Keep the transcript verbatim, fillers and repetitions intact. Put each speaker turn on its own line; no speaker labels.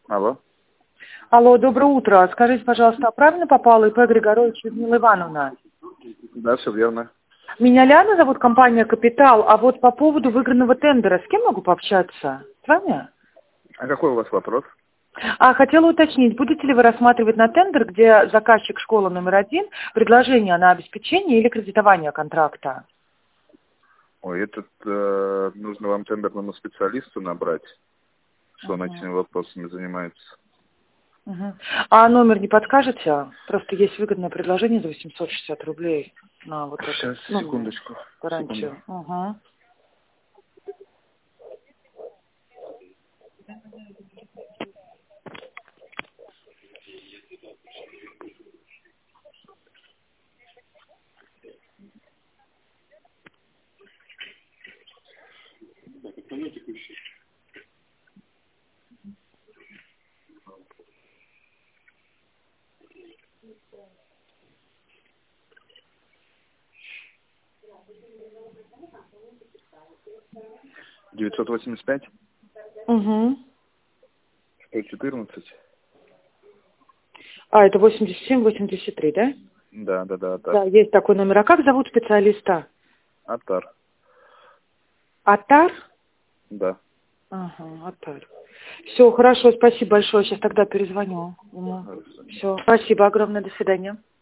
Алло.
Алло, доброе утро. Скажите, пожалуйста, а правильно попала И П Григорович Людмила Ивановна?
Да, все верно.
Меня Ляна зовут, компания «Капитал», а вот по поводу выигранного тендера, с кем могу пообщаться? С вами?
А какой у вас вопрос?
А, хотела уточнить, будете ли вы рассматривать на тендер, где заказчик школа номер один, предложение на обеспечение или кредитование контракта?
Ой, этот э, нужно вам тендерному специалисту набрать, что он
Угу.
этими вопросами занимается.
Угу. А номер не подскажете? Просто есть выгодное предложение за восемьсот шестьдесят рублей на вот эту,
Сейчас,
ну,
секундочку.
гарантию.
Секунду.
Угу.
девятьсот восемьдесят пять
Угу.
сто четырнадцать.
А, это восемьдесят семь восемьдесят три, да?
Да, да, да, Атар.
Да, есть такой номер. А как зовут специалиста?
Атар.
Атар?
Да.
Ага, Атар. Все, хорошо, спасибо большое. Сейчас тогда перезвоню ему.
Хорошо.
Все, спасибо огромное, до свидания.